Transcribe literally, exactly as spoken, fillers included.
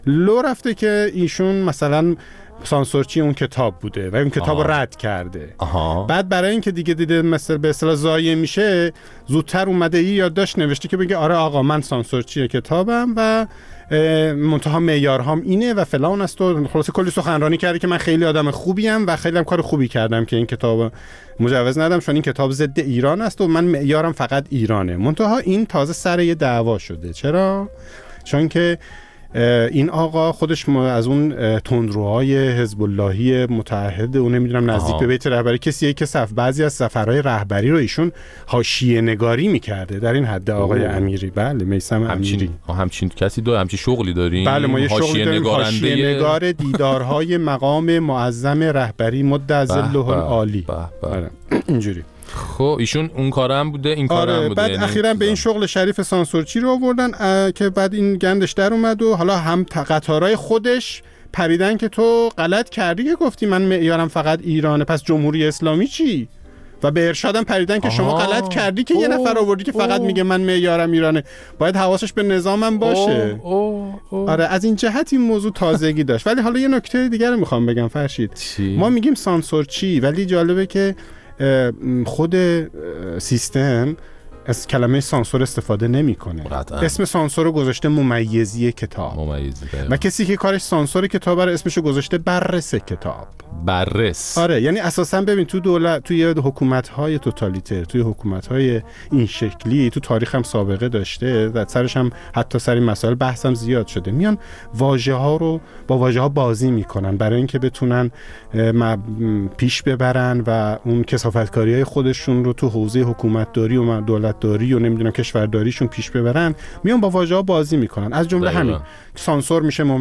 لو رفته که ایشون مثلا سانسورچی اون کتاب بوده و اون کتاب رو رد کرده. آها. بعد برای اینکه دیگه دیده مثلا به اصطلاح ضایع میشه، زودتر اومده ای یادداشت نوشته که بگه آره آقا من سانسورچی کتابم و منتها معیارهام اینه و فلان است و خلاصه کلی سخنرانی کرده که من خیلی آدم خوبیم و خیلی هم کار خوبی کردم که این کتاب مجوز ندم، چون این کتاب ضد ایران است و من معیارم فقط ایرانه. منتها این تازه سر یه دعوا شده. چرا؟ چون که این آقا خودش از اون تندروهای حزب اللهی متحد اون نمیدونم نزدیک به بیت رهبری کسیه که صف بعضی از سفرهای رهبری رو ایشون حاشیه نگاری میکرده در این حد. آقای اوه. امیری، بله میثم امیری. همچین کسی دو همچین شغلی دارین؟ بله ما یه شغلی داریم، حاشیه نگار دیدارهای مقام معظم رهبری مد ظله العالی. اینجوری. خب ایشون اون کارم بوده، این کارم آره. بوده. بعد یعنی اخیراً به این شغل شریف سانسورچی رو آوردن که بعد این گندش در اومد و حالا هم قطارای خودش پریدن که تو غلط کردی که گفتی من معیارم فقط ایرانه، پس جمهوری اسلامی چی؟ و به ارشادم پریدن که شما غلط کردی که اوه. یه نفر آوردی که فقط اوه. میگه من معیارم ایرانه، باید حواسش به نظامم باشه. اوه. اوه. اوه. آره از این جهت این موضوع تازگی داشت. ولی حالا یه نکته دیگه رو میخوام بگم فرشید. چی؟ ما میگیم سانسورچی ولی جالبه که خود سیستم از کلمه سانسور استفاده نمیکنه. اسم سانسور رو گذاشته ممیزی کتاب. ممیزی و کسی که کارش سانسور کتاب رو اسمشو گذاشته بررس کتاب. بررس. آره یعنی اساسا ببین تو دولت، توی حکومت‌های توتالیتر، توی حکومت‌های این شکلی تو تاریخ هم سابقه داشته، در سرش هم حتی سر این مسائل بحث هم زیاد شده، میان واژه‌ها رو با واژه‌ها بازی میکنن برای اینکه بتونن پیش ببرن و اون کثافتکاری‌های خودشون رو تو حوزه حکومتداری و دولتداری و نمیدونم کشورداریشون پیش ببرن، میان با واژه‌ها بازی میکنن. از جمله همین سانسور میشه